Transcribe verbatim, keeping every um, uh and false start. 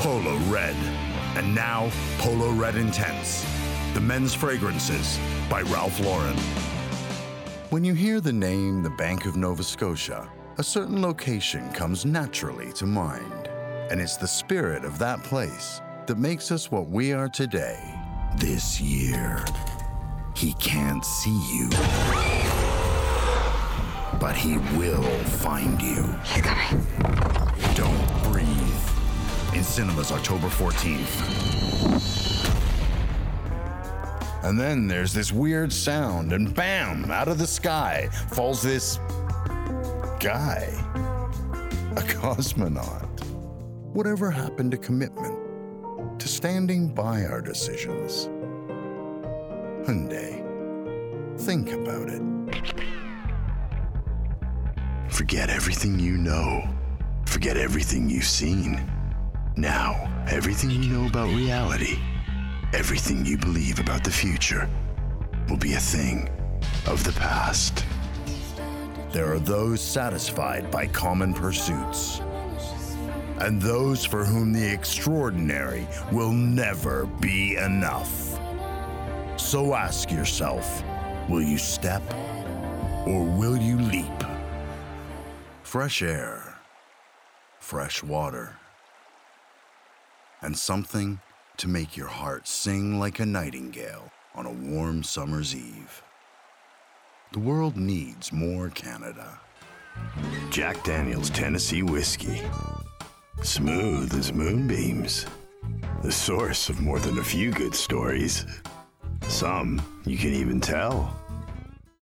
Polo Red. And now, Polo Red Intense, the men's fragrances by Ralph Lauren. When you hear the name the Bank of Nova Scotia, a certain location comes naturally to mind. And it's the spirit of that place that makes us what we are today. This year, he can't see you, but he will find you. He's coming. Don't breathe. In cinemas October fourteenth. And then there's this weird sound, and bam, out of the sky falls this guy, a cosmonaut. Whatever happened to commitment, to standing by our decisions? Hyundai, think about it. Forget everything you know. Forget everything you've seen. Now, everything you know about reality, everything you believe about the future, will be a thing of the past. There are those satisfied by common pursuits, and those for whom the extraordinary will never be enough. So ask yourself, will you step or will you leap? Fresh air, fresh water, and something to make your heart sing like a nightingale on a warm summer's eve. The world needs more Canada. Jack Daniel's Tennessee Whiskey. Smooth as moonbeams. The source of more than a few good stories. Some you can even tell.